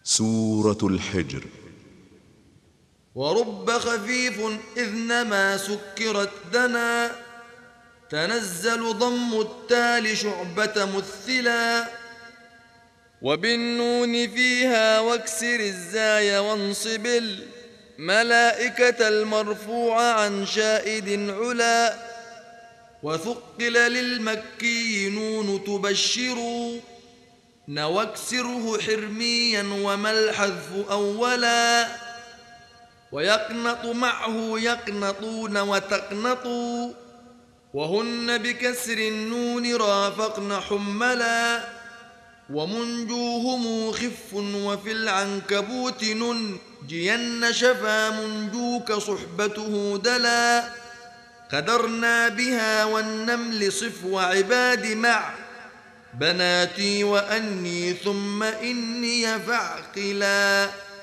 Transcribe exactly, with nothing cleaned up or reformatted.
سورة الحجر. ورب خفيف إذ نما سكرت دنا، تنزل ضم التال شعبة مثلا، وبالنون فيها واكسر الزاي وانصب الملائكة المرفوع عن شائد علا، وثقل للمكي نون تبشر، نواكسره حرميا وما الحذف أولا، ويقنط معه يقنطون وتقنطوا، وهن بكسر النون رافقن حملا، ومنجوهم خف وفي العنكبوت ننجين شفا منجوك صحبته دلا، قدرنا بها والنمل صف وعباد مع بناتي وأني ثم إني فاعقلا.